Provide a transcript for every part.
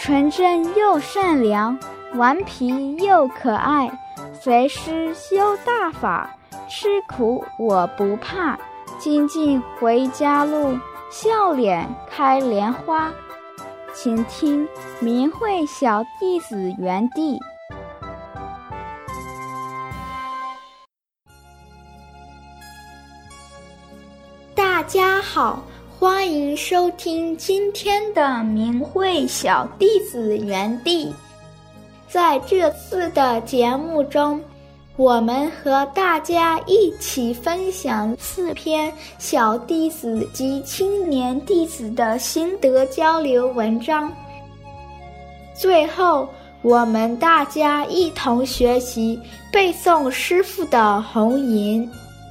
纯真又善良，顽皮又可爱，随师修大法，吃苦我不怕，精进回家路，笑脸开莲花。请听明慧小弟子园地。大家好，欢迎收听今天的明慧小弟子园地。在这次的节目中，我们和大家一起分享4篇小弟子及青年弟子的心得交流文章。最后，我们大家一同学习背诵师父的弘吟。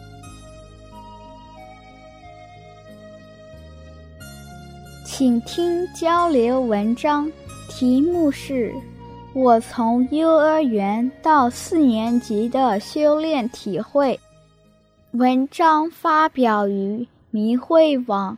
请听交流文章，题目是我从幼儿园到4年级的修炼体会。文章发表于明慧网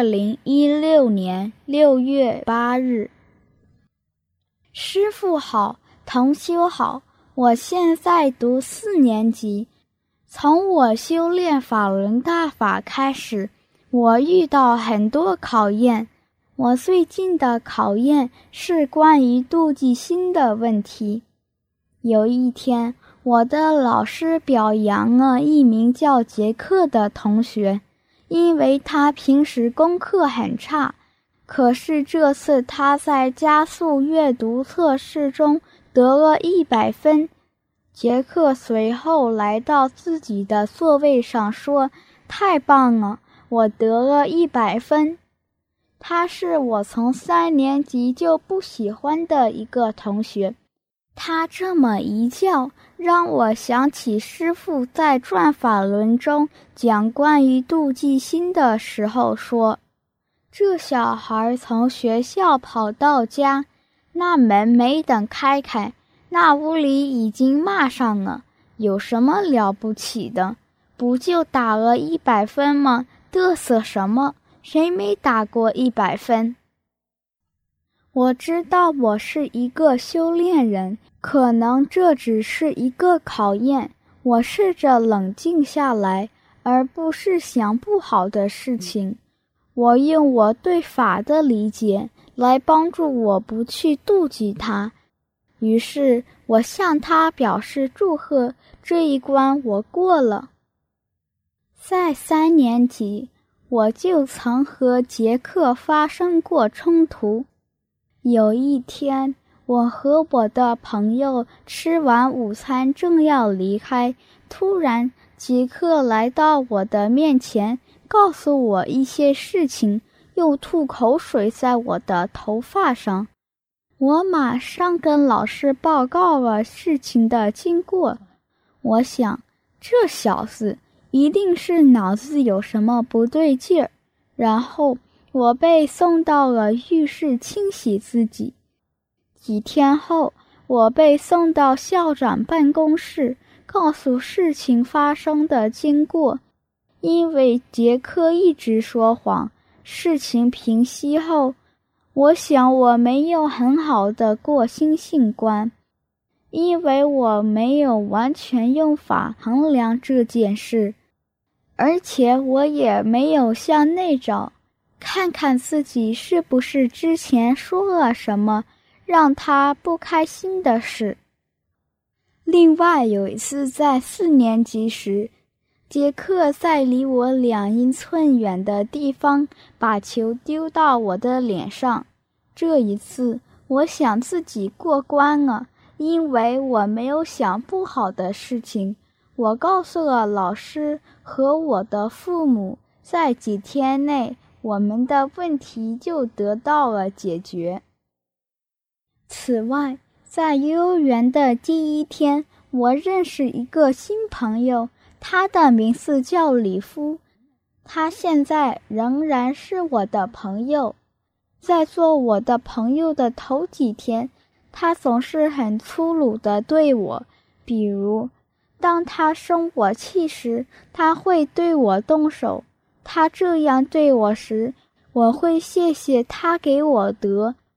2016年6月8日。师父好，同修好，我现在读4年级。从我修炼法轮大法开始，我遇到很多考验。我最近的考验是关于妒忌心的问题。有一天，我的老师表扬了一名叫杰克的同学，因为他平时功课很差，可是这次他在加速阅读测试中得了100分。杰克随后来到自己的座位上说：“太棒了，我得了100分。”他是我从3年级就不喜欢的一个同学。他这么一叫，让我想起师父在转法轮中讲关于妒忌心的时候说，这小孩从学校跑到家，那门没等开开，那屋里已经骂上了，有什么了不起的？不就打了100分吗？嘚瑟什么？谁没打过100分？我知道我是一个修炼人，可能这只是一个考验。我试着冷静下来，而不是想不好的事情。我用我对法的理解来帮助我不去妒忌他。于是我向他表示祝贺，这一关我过了。在3年级，我就曾和杰克发生过冲突。有一天，我和我的朋友吃完午餐正要离开，突然杰克来到我的面前，告诉我一些事情，又吐口水在我的头发上。我马上跟老师报告了事情的经过。我想，这小子一定是脑子有什么不对劲儿。然后我被送到了浴室清洗自己。几天后，我被送到校长办公室，告诉事情发生的经过。因为杰克一直说谎，事情平息后，我想我没有很好的过心性关，因为我没有完全用法衡量这件事。而且我也没有向内找，看看自己是不是之前说了什么让他不开心的事。另外有一次在4年级时，杰克在离我2英寸远的地方把球丢到我的脸上。这一次我想自己过关了，因为我没有想不好的事情。我告诉了老师和我的父母，在几天内，我们的问题就得到了解决。此外，在幼儿园的第1天，我认识一个新朋友，他的名字叫李夫。他现在仍然是我的朋友。在做我的朋友的头几天，他总是很粗鲁地对我，比如当他生我气时，他会对我动手。他这样对我时，我会谢谢他给我得。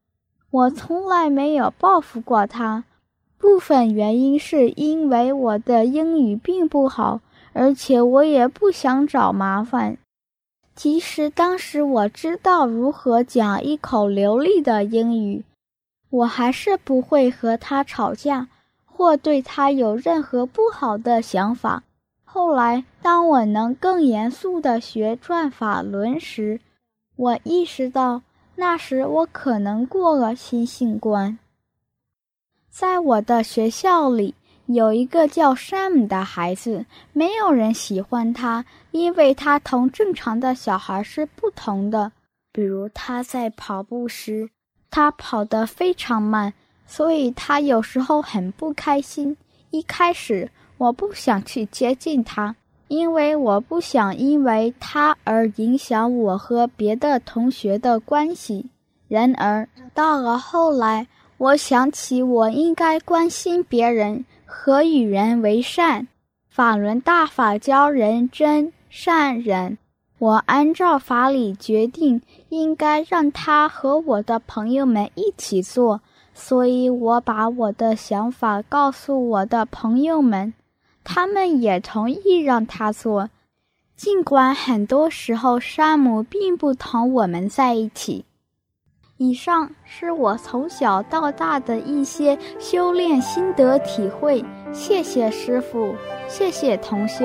我从来没有报复过他，部分原因是因为我的英语并不好，而且我也不想找麻烦。即使当时我知道如何讲一口流利的英语，我还是不会和他吵架，或对他有任何不好的想法。后来，当我能更严肃地学转法轮时，我意识到那时我可能过了心性关。在我的学校里，有一个叫 Sam 的孩子，没有人喜欢他，因为他同正常的小孩是不同的。比如他在跑步时，他跑得非常慢，所以他有时候很不开心。一开始，我不想去接近他，因为我不想因为他而影响我和别的同学的关系。然而，到了后来，我想起我应该关心别人和与人为善。法轮大法教人真善忍，我按照法理决定应该让他和我的朋友们一起做，所以我把我的想法告诉我的朋友们，他们也同意让他做，尽管很多时候山姆并不同我们在一起。以上是我从小到大的一些修炼心得体会，谢谢师父，谢谢同修。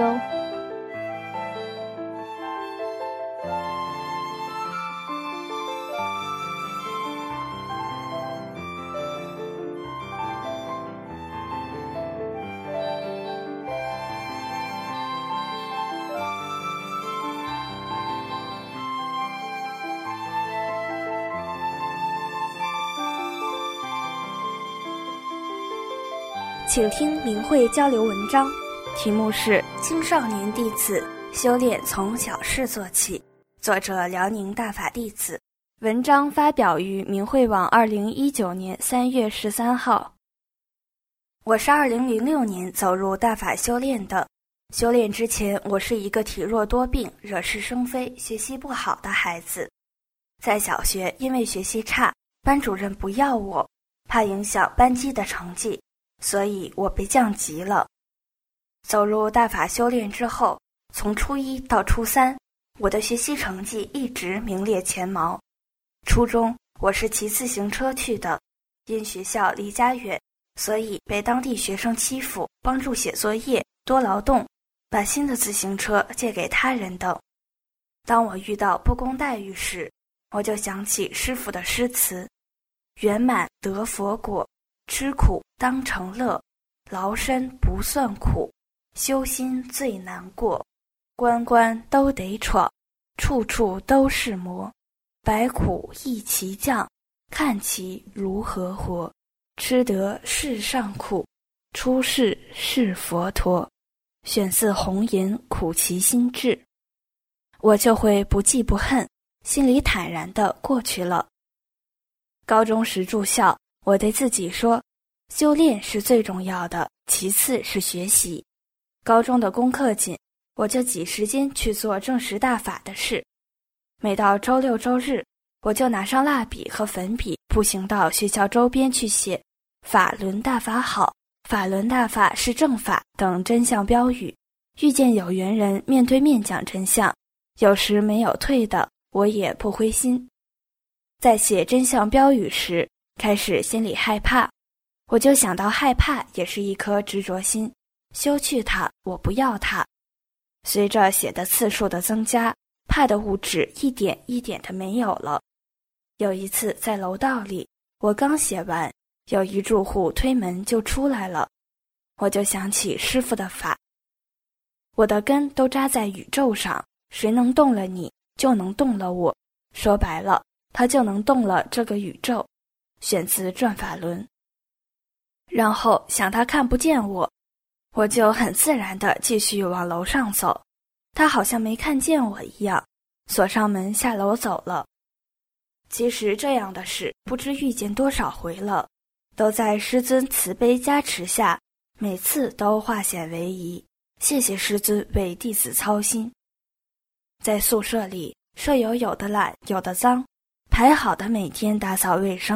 请听明慧交流文章，题目是《青少年弟子修炼从小事做起》，作者辽宁大法弟子。文章发表于明慧网2019年3月13号。我是2006年走入大法修炼的。修炼之前，我是一个体弱多病、惹是生非、学习不好的孩子。在小学，因为学习差，班主任不要我，怕影响班级的成绩，所以我被降级了。走入大法修炼之后，从初一到初三，我的学习成绩一直名列前茅。初中我是骑自行车去的，因学校离家远，所以被当地学生欺负，帮助写作业，多劳动，把新的自行车借给他人等。当我遇到不公待遇时，我就想起师父的诗词：圆满得佛果，吃苦当成乐，劳身不算苦，修心最难过，关关都得闯，处处都是磨，百苦一齐降，看其如何活，吃得世上苦，出世是佛陀，选似红颜苦其心志。我就会不记不恨，心里坦然地过去了。高中时住校，我对自己说，修炼是最重要的，其次是学习。高中的功课紧，我就挤时间去做正实大法的事。每到周六周日，我就拿上蜡笔和粉笔，步行到学校周边去写法轮大法好，法轮大法是正法等真相标语。遇见有缘人面对面讲真相，有时没有退的，我也不灰心。在写真相标语时，开始心里害怕，我就想到害怕也是一颗执着心，休去它，我不要它。随着写的次数的增加，怕的物质一点一点的没有了。有一次在楼道里，我刚写完，有一住户推门就出来了，我就想起师父的法，我的根都扎在宇宙上，谁能动了你，就能动了我，说白了，他就能动了这个宇宙。选自转法轮。然后想他看不见我，我就很自然地继续往楼上走，他好像没看见我一样，锁上门下楼走了。其实这样的事不知遇见多少回了，都在师尊慈悲加持下，每次都化险为夷，谢谢师尊为弟子操心。在宿舍里，舍友有的懒有的脏，排好的每天打扫卫生，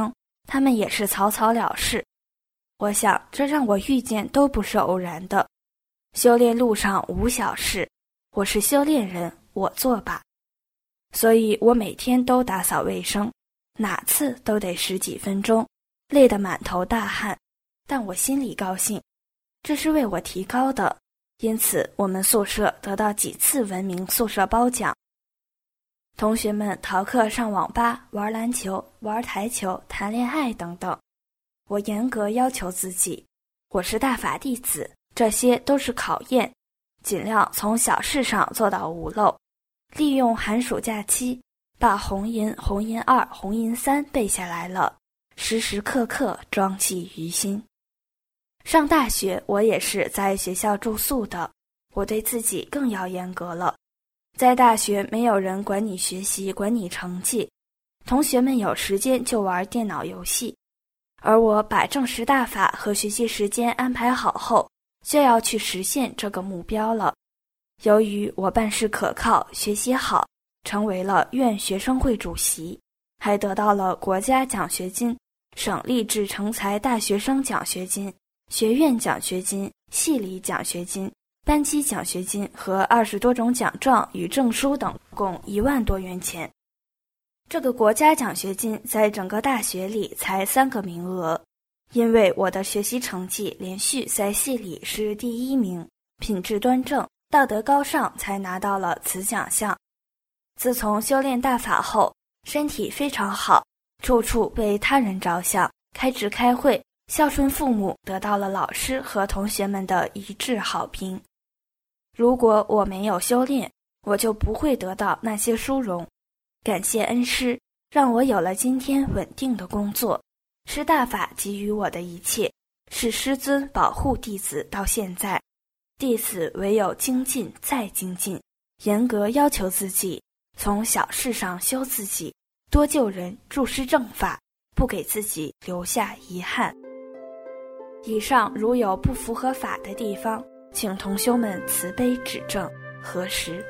他们也是草草了事。我想这让我遇见都不是偶然的。修炼路上无小事，我是修炼人，我做吧。所以我每天都打扫卫生，哪次都得10几分钟，累得满头大汗，但我心里高兴，这是为我提高的，因此我们宿舍得到几次文明宿舍褒奖。同学们逃课上网吧、玩篮球、玩台球、谈恋爱等等，我严格要求自己，我是大法弟子，这些都是考验，尽量从小事上做到无漏，利用寒暑假期把红银、红银2、红银3背下来了，时时刻刻装记于心。上大学我也是在学校住宿的，我对自己更要严格了。在大学没有人管你学习，管你成绩，同学们有时间就玩电脑游戏，而我把正式大法和学习时间安排好后，就要去实现这个目标了。由于我办事可靠，学习好，成为了院学生会主席，还得到了国家奖学金、省立志成才大学生奖学金、学院奖学金、系里奖学金、班级奖学金和20多种奖状与证书等，共1万多元钱。这个国家奖学金在整个大学里才3个名额，因为我的学习成绩连续在系里是第1名，品质端正，道德高尚，才拿到了此奖项。自从修炼大法后，身体非常好，处处为他人着想，开智开会，孝顺父母，得到了老师和同学们的一致好评。如果我没有修炼，我就不会得到那些殊荣。感谢恩师，让我有了今天稳定的工作，是大法给予我的一切，是师尊保护弟子到现在。弟子唯有精进再精进，严格要求自己，从小事上修自己，多救人，助师正法，不给自己留下遗憾。以上如有不符合法的地方，请同修们慈悲指正，核实。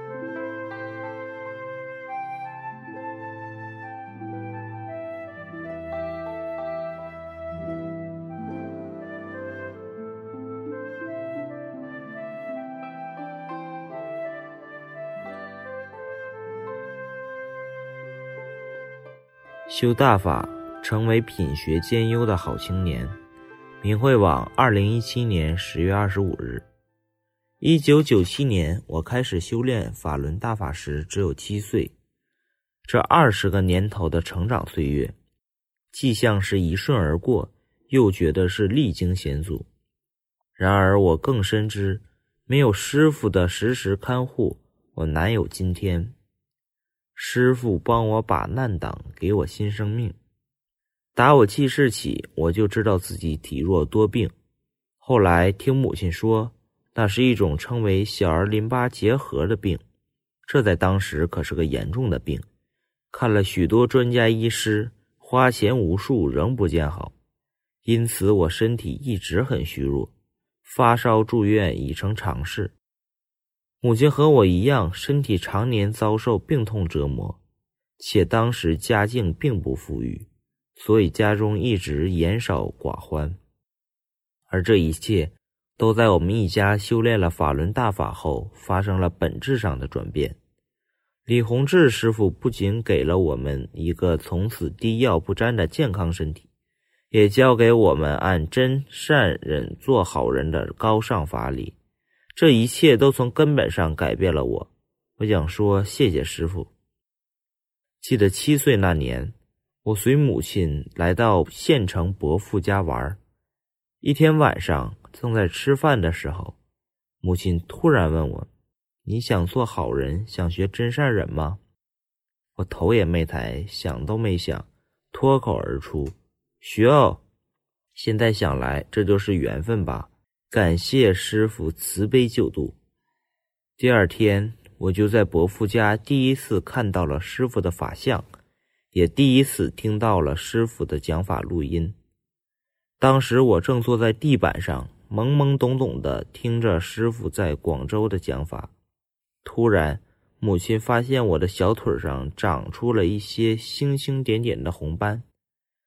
修大法，成为品学兼优的好青年。明慧网2017年10月25日。1997年，我开始修炼法轮大法时只有7岁。这20个年头的成长岁月，既像是一瞬而过，又觉得是历经险阻。然而我更深知，没有师父的时时看护，我难有今天。师父帮我把难挡，给我新生命。打我记事起，我就知道自己体弱多病。后来听母亲说，那是一种称为小儿淋巴结核的病，这在当时可是个严重的病。看了许多专家医师，花钱无数，仍不见好。因此我身体一直很虚弱，发烧住院已成常事。母亲和我一样，身体常年遭受病痛折磨，且当时家境并不富裕，所以家中一直言少寡欢。而这一切都在我们一家修炼了法轮大法后发生了本质上的转变。李洪志师父不仅给了我们一个从此低药不沾的健康身体，也教给我们按真善忍做好人的高尚法理。这一切都从根本上改变了我。我想说谢谢师父。记得7岁那年，我随母亲来到县城伯父家玩。一天晚上正在吃饭的时候，母亲突然问我，你想做好人，想学真善忍吗？我头也没抬，想都没想，脱口而出，学哦。现在想来，这就是缘分吧。感谢师父慈悲救度。第二天，我就在伯父家第一次看到了师父的法相，也第一次听到了师父的讲法录音。当时我正坐在地板上，懵懵懂懂地听着师父在广州的讲法。突然，母亲发现我的小腿上长出了一些星星点点的红斑，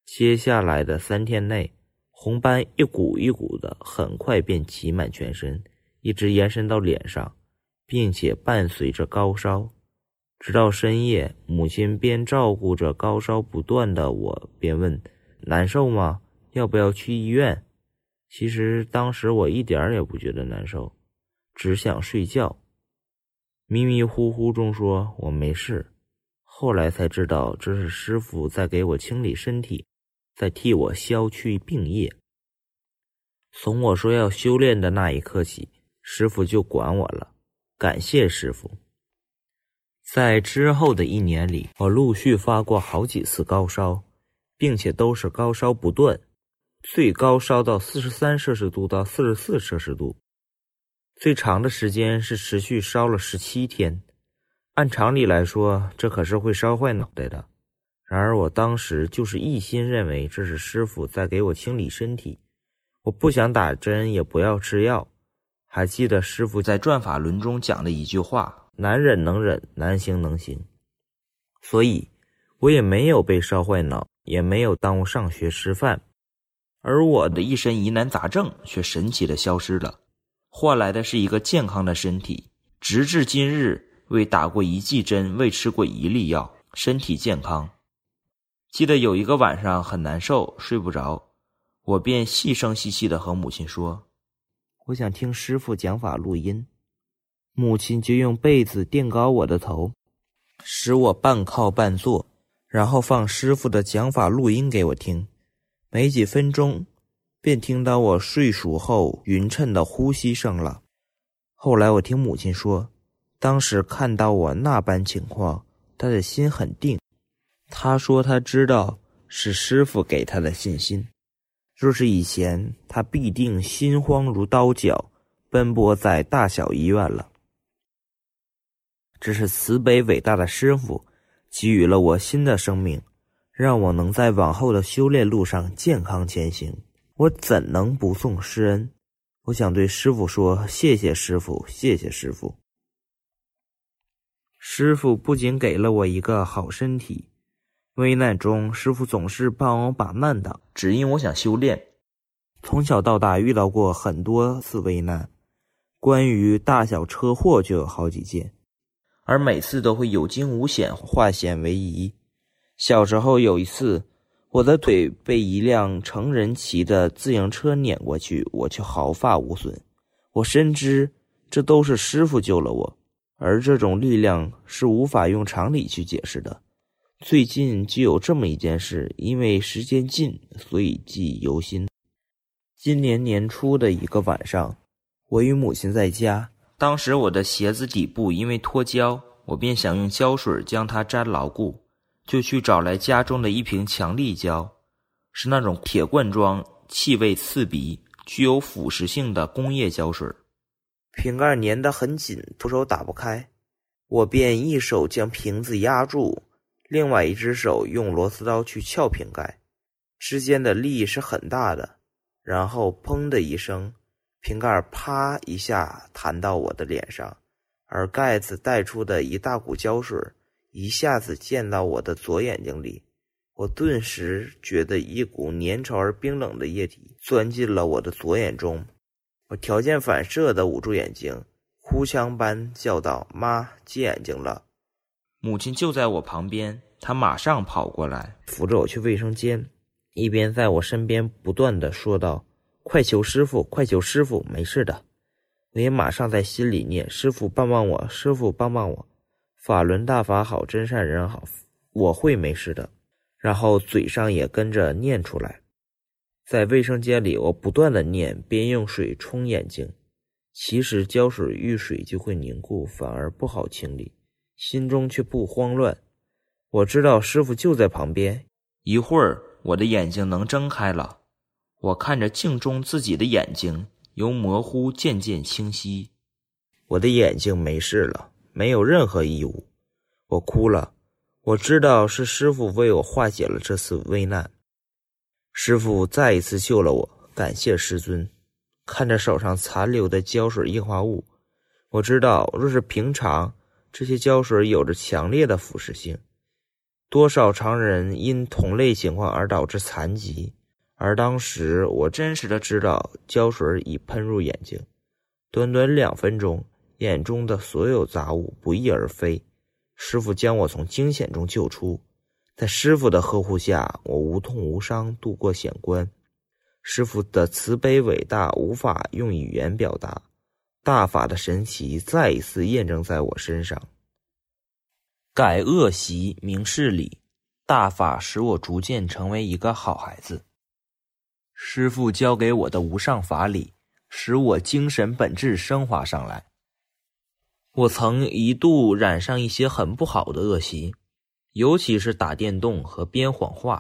接下来的3天内，红斑一股一股的，很快便挤满全身，一直延伸到脸上，并且伴随着高烧。直到深夜，母亲边照顾着高烧不断的我，边问：难受吗？要不要去医院？其实当时我一点也不觉得难受，只想睡觉。迷迷糊糊中说我没事，后来才知道这是师傅在给我清理身体，在替我消去病业。从我说要修炼的那一刻起，师傅就管我了，感谢师傅。在之后的1年里，我陆续发过好几次高烧，并且都是高烧不断，最高烧到43摄氏度到44摄氏度，最长的时间是持续烧了17天。按常理来说，这可是会烧坏脑袋的。然而我当时就是一心认为这是师傅在给我清理身体，我不想打针，也不要吃药。还记得师傅在转法轮中讲的一句话：难忍能忍，难行能行。所以我也没有被烧坏脑，也没有耽误上学吃饭，而我的一身疑难杂症却神奇地消失了，换来的是一个健康的身体。直至今日，未打过1剂针，未吃过1粒药，身体健康。记得有一个晚上很难受，睡不着，我便细声细气地和母亲说：我想听师傅讲法录音。母亲就用被子垫高我的头，使我半靠半坐，然后放师傅的讲法录音给我听。没几分钟，便听到我睡熟后匀称的呼吸声了。后来我听母亲说，当时看到我那般情况，她的心很定。她说她知道是师傅给她的信心，若是以前，她必定心慌如刀绞，奔波在大小医院了。这是慈悲伟大的师傅给予了我新的生命，让我能在往后的修炼路上健康前行。我怎能不送师恩？我想对师傅说，谢谢师傅，谢谢师傅。师傅不仅给了我一个好身体，危难中师傅总是帮我把难挡，只因我想修炼。从小到大遇到过很多次危难，关于大小车祸就有好几件，而每次都会有惊无险，化险为夷。小时候有一次，我的腿被一辆成人骑的自行车碾过去，我却毫发无损。我深知这都是师傅救了我，而这种力量是无法用常理去解释的。最近就有这么一件事，因为时间近，所以记忆犹新。今年年初的一个晚上，我与母亲在家，当时我的鞋子底部因为脱胶，我便想用胶水将它粘牢固，就去找来家中的一瓶强力胶，是那种铁罐装、气味刺鼻、具有腐蚀性的工业胶水。瓶盖粘得很紧，徒手打不开，我便一手将瓶子压住，另外一只手用螺丝刀去撬瓶盖，之间的力是很大的，然后砰的一声，瓶盖啪一下弹到我的脸上，而盖子带出的一大股胶水一下子溅到我的左眼睛里，我顿时觉得一股粘稠而冰冷的液体钻进了我的左眼中。我条件反射地捂住眼睛，哭腔般叫道：妈，接眼睛了。母亲就在我旁边，她马上跑过来扶着我去卫生间，一边在我身边不断地说道：快求师傅，快求师傅，没事的。我也马上在心里念：师傅帮帮我，师傅帮帮我，法轮大法好，真善人好，我会没事的。然后嘴上也跟着念出来。在卫生间里，我不断地念，边用水冲眼睛。其实胶水遇水就会凝固，反而不好清理，心中却不慌乱。我知道师傅就在旁边。一会儿我的眼睛能睁开了，我看着镜中自己的眼睛由模糊渐渐清晰。我的眼睛没事了，没有任何异物。我哭了，我知道是师傅为我化解了这次危难。师傅再一次救了我，感谢师尊。看着手上残留的胶水硬化物，我知道若是平常，这些胶水有着强烈的腐蚀性， 多少常人因同类情况而导致残疾，而当时我真实的知道胶水已喷入眼睛，短短2分钟，眼中的所有杂物不翼而飞，师傅将我从惊险中救出。在师傅的呵护下，我无痛无伤度过险关。师傅的慈悲伟大无法用语言表达，大法的神奇再一次验证在我身上。改恶习，明事理，大法使我逐渐成为一个好孩子。师父教给我的无上法理，使我精神本质升华上来。我曾一度染上一些很不好的恶习，尤其是打电动和编谎话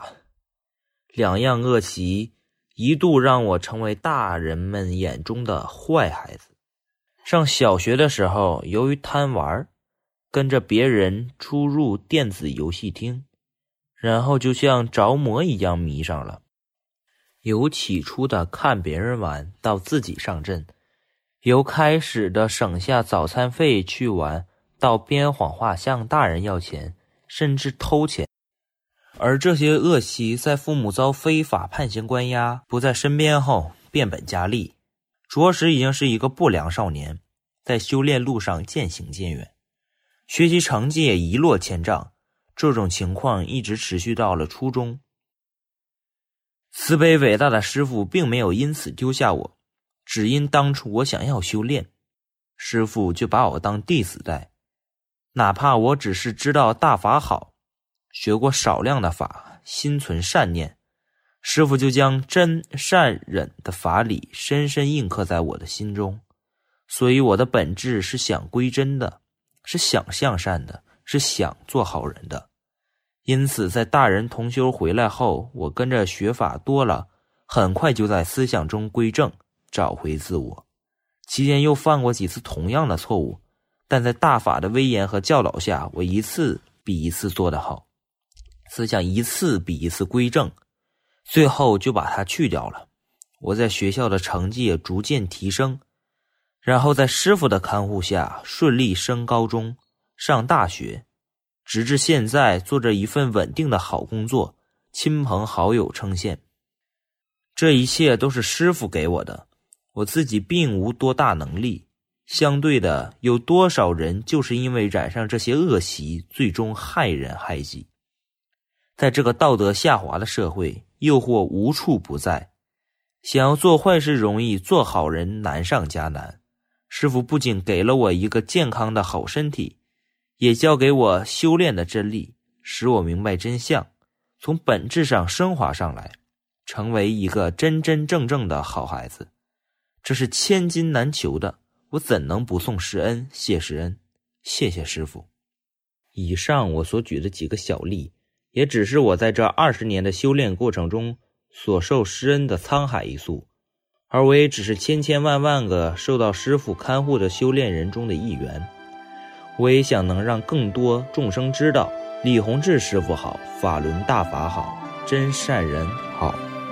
，2样恶习一度让我成为大人们眼中的坏孩子。上小学的时候，由于贪玩，跟着别人出入电子游戏厅，然后就像着魔一样迷上了。由起初的看别人玩到自己上阵，由开始的省下早餐费去玩，到编谎话向大人要钱，甚至偷钱。而这些恶习在父母遭非法判刑关押不在身边后变本加厉，着实已经是一个不良少年，在修炼路上渐行渐远，学习成绩也一落千丈。这种情况一直持续到了初中。慈悲伟大的师父并没有因此丢下我，只因当初我想要修炼，师父就把我当弟子待。哪怕我只是知道大法好，学过少量的法，心存善念，师父就将真善忍的法理深深印刻在我的心中。所以我的本质是想归真的，是想向善的，是想做好人的。因此在大人同修回来后，我跟着学法多了，很快就在思想中归正，找回自我。期间又犯过几次同样的错误，但在大法的威严和教导下，我一次比一次做得好，思想一次比一次归正，最后就把它去掉了。我在学校的成绩也逐渐提升，然后在师父的看护下顺利升高中，上大学，直至现在做着一份稳定的好工作，亲朋好友称羡。这一切都是师父给我的，我自己并无多大能力，相对的，有多少人就是因为染上这些恶习，最终害人害己。在这个道德下滑的社会，诱惑无处不在，想要做坏事容易，做好人难上加难。师父不仅给了我一个健康的好身体，也教给我修炼的真理，使我明白真相，从本质上升华上来，成为一个真真正正的好孩子。这是千金难求的，我怎能不送师恩，谢师恩，谢谢师父。以上我所举的几个小例，也只是我在这20年的修炼过程中所受师恩的沧海一粟，而我也只是千千万万个受到师父看护的修炼人中的一员。我也想能让更多众生知道，李洪志师父好，法轮大法好，真善人好。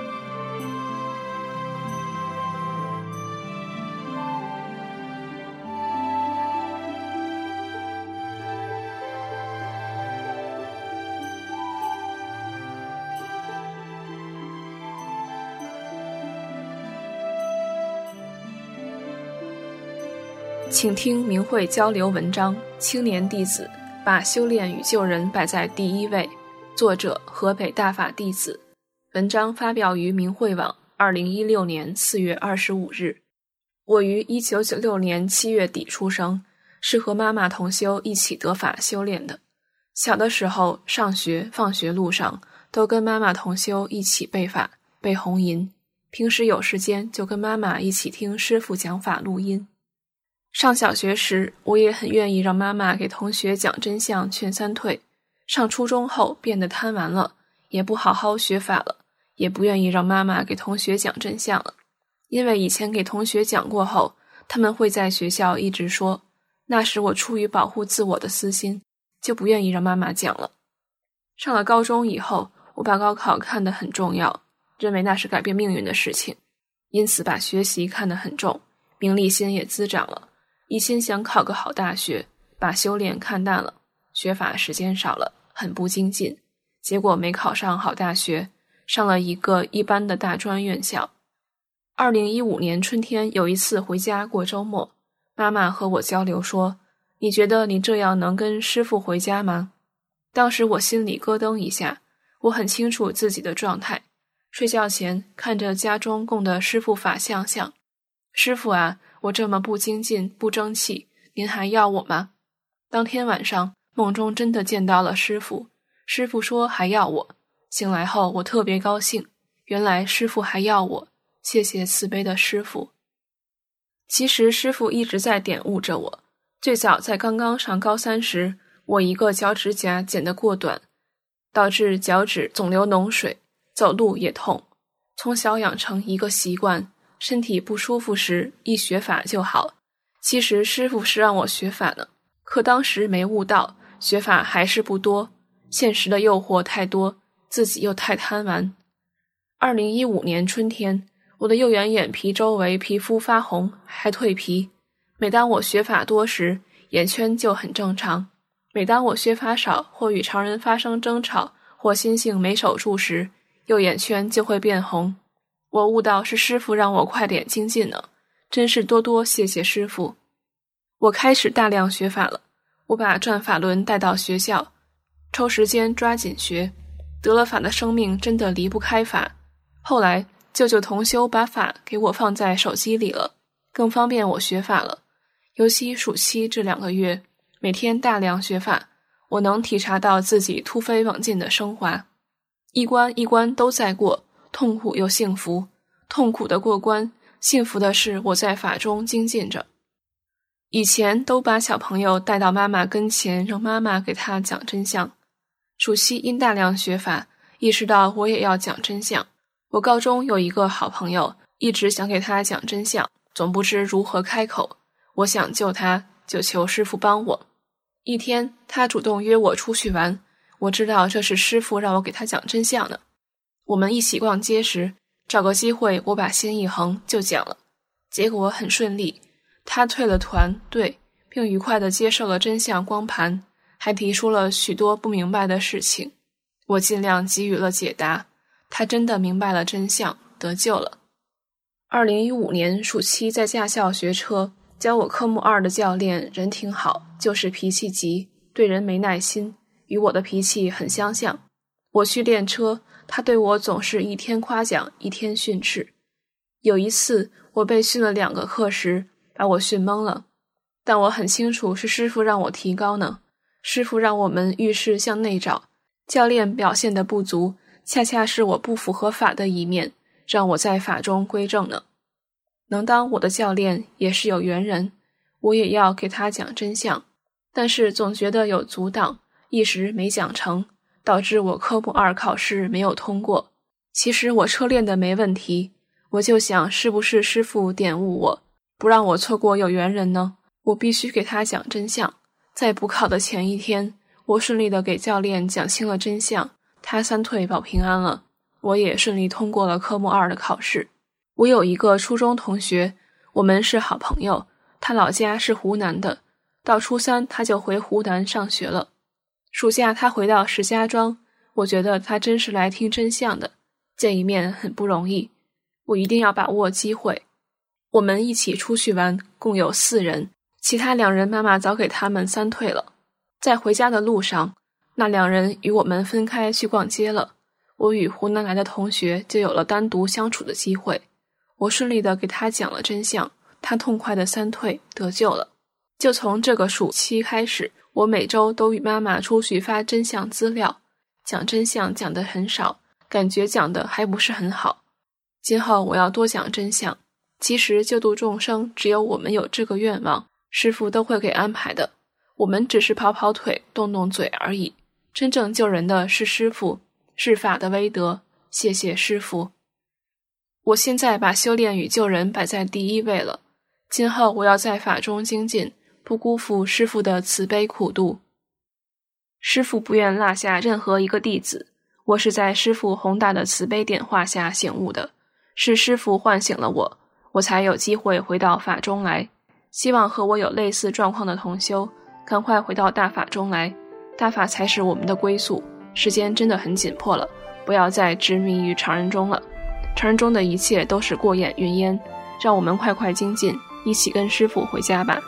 请听明慧交流文章，青年弟子把修炼与救人摆在第一位，作者河北大法弟子。文章发表于明慧网2016年4月25日。我于1996年7月底出生，是和妈妈同修一起得法修炼的。小的时候上学放学路上都跟妈妈同修一起背法背红银，平时有时间就跟妈妈一起听师父讲法录音。上小学时，我也很愿意让妈妈给同学讲真相劝三退。上初中后变得贪玩了，也不好好学法了，也不愿意让妈妈给同学讲真相了。因为以前给同学讲过后，他们会在学校一直说，那时我出于保护自我的私心，就不愿意让妈妈讲了。上了高中以后，我把高考看得很重要，认为那是改变命运的事情，因此把学习看得很重，名利心也滋长了。一心想考个好大学，把修炼看淡了，学法时间少了，很不精进， 结果没考上好大学，上了一个一般的大专院校。2015年春天有一次回家过周末，妈妈和我交流说，你觉得你这样能跟师父回家吗？当时我心里咯噔一下，我很清楚自己的状态。睡觉前看着家中供的师父法像，想，师父啊，我这么不精进不争气，您还要我吗？当天晚上梦中真的见到了师父，师父说还要我。醒来后我特别高兴，原来师父还要我，谢谢慈悲的师父。其实师父一直在点悟着我。最早在刚刚上高3时，我一个脚趾甲剪得过短，导致脚趾总流脓水，走路也痛。从小养成一个习惯，身体不舒服时一学法就好。其实师父是让我学法呢，可当时没悟到，学法还是不多，现实的诱惑太多，自己又太贪玩。2015年春天，我的右眼眼皮周围皮肤发红，还蜕皮。每当我学法多时，眼圈就很正常；每当我学法少，或与常人发生争吵，或心性没守住时，右眼圈就会变红。我悟到是师父让我快点精进呢，真是多多谢谢师父。我开始大量学法了，我把转法轮带到学校，抽时间抓紧学。得了法的生命真的离不开法。后来舅舅同修把法给我放在手机里了，更方便我学法了。尤其暑期这2个月，每天大量学法，我能体察到自己突飞猛进的升华。一关一关都在过，痛苦又幸福。痛苦的过关，幸福的是我在法中精进着。以前都把小朋友带到妈妈跟前，让妈妈给他讲真相。暑期因大量学法，意识到我也要讲真相。我高中有一个好朋友，一直想给他讲真相，总不知如何开口。我想救他，就求师父帮我。一天，他主动约我出去玩，我知道这是师父让我给他讲真相呢。我们一起逛街时，找个机会我把心一横就讲了，结果很顺利，他退了团队，并愉快地接受了真相光盘，还提出了许多不明白的事情，我尽量给予了解答，他真的明白了真相，得救了。2015年暑期在驾校学车，教我科目2的教练人挺好，就是脾气急，对人没耐心，与我的脾气很相像。我去练车，他对我总是一天夸奖一天训斥。有一次我被训了2个课时，把我训懵了，但我很清楚是师父让我提高呢。师父让我们遇事向内找，教练表现的不足，恰恰是我不符合法的一面，让我在法中归正呢。能当我的教练也是有缘人，我也要给他讲真相，但是总觉得有阻挡，一时没讲成，导致我科目2考试没有通过。其实我车练的没问题，我就想是不是师父点悟我，不让我错过有缘人呢？我必须给他讲真相。在补考的前一天，我顺利的给教练讲清了真相，他3退保平安了，我也顺利通过了科目2的考试。我有一个初中同学，我们是好朋友，他老家是湖南的，到初3他就回湖南上学了。暑假他回到石家庄，我觉得他真是来听真相的，见一面很不容易，我一定要把握机会。我们一起出去玩，共有4人，其他2人妈妈早给他们3退了。在回家的路上，那2人与我们分开去逛街了，我与湖南来的同学就有了单独相处的机会。我顺利地给他讲了真相，他痛快的3退得救了。就从这个暑期开始，我每周都与妈妈出去发真相资料，讲真相讲得很少，感觉讲得还不是很好。今后我要多讲真相。其实救度众生，只有我们有这个愿望，师父都会给安排的。我们只是跑跑腿，动动嘴而已。真正救人的是师父，是法的威德。谢谢师父。我现在把修炼与救人摆在第一位了，今后我要在法中精进，不辜负师父的慈悲苦度。师父不愿落下任何一个弟子，我是在师父宏大的慈悲点化下醒悟的，是师父唤醒了我，我才有机会回到法中来。希望和我有类似状况的同修赶快回到大法中来，大法才是我们的归宿， 时间真的很紧迫了，不要再执迷于常人中了。常人中的一切都是过眼云烟，让我们快快精进，一起跟师父回家吧。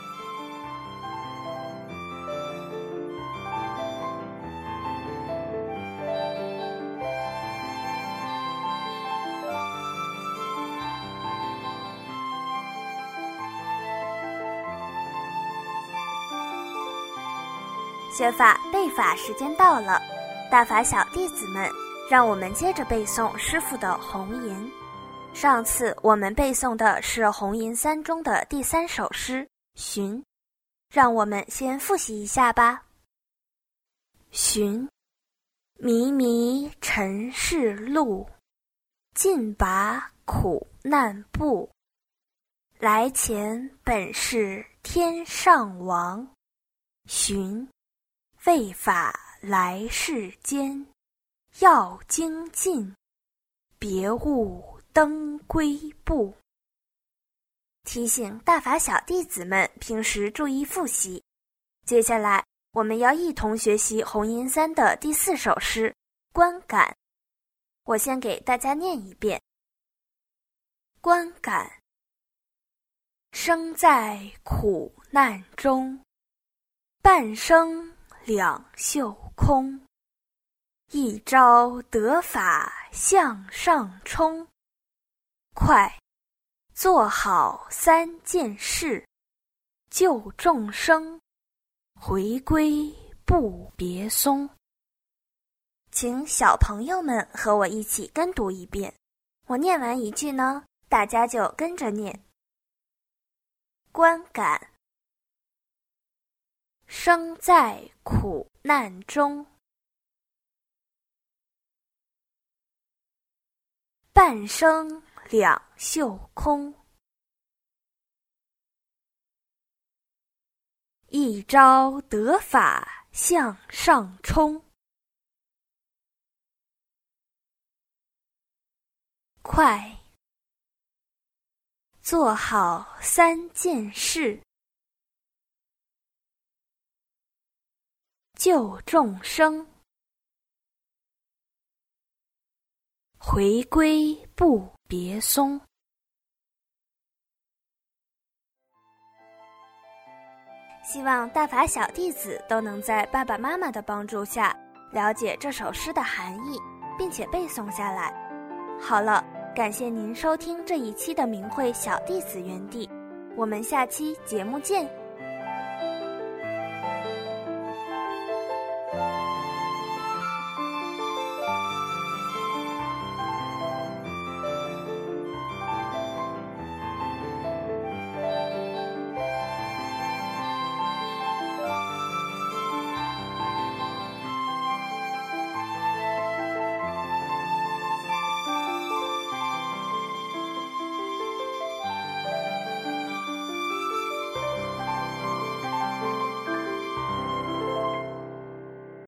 学法背法时间到了，大法小弟子们，让我们接着背诵师父的红吟。上次我们背诵的是红吟3中的第3首诗《寻》，让我们先复习一下吧。寻，迷迷尘世路，尽拔苦难怖。来前本是天上王，寻，为法来世间，要精进，别误登归步。提醒大法小弟子们平时注意复习。接下来我们要一同学习红吟3的第4首诗《观感》。我先给大家念一遍。观感，生在苦难中，半生两袖空。一朝得法向上冲，快做好3件事，救众生，回归不别松。请小朋友们和我一起跟读一遍，我念完一句呢，大家就跟着念。观感，生在苦难中，半生两袖空。一朝得法向上冲，快做好3件事，救众生，回归不别松。希望大法小弟子都能在爸爸妈妈的帮助下了解这首诗的含义，并且背诵下来。好了，感谢您收听这一期的明慧小弟子园地，我们下期节目见。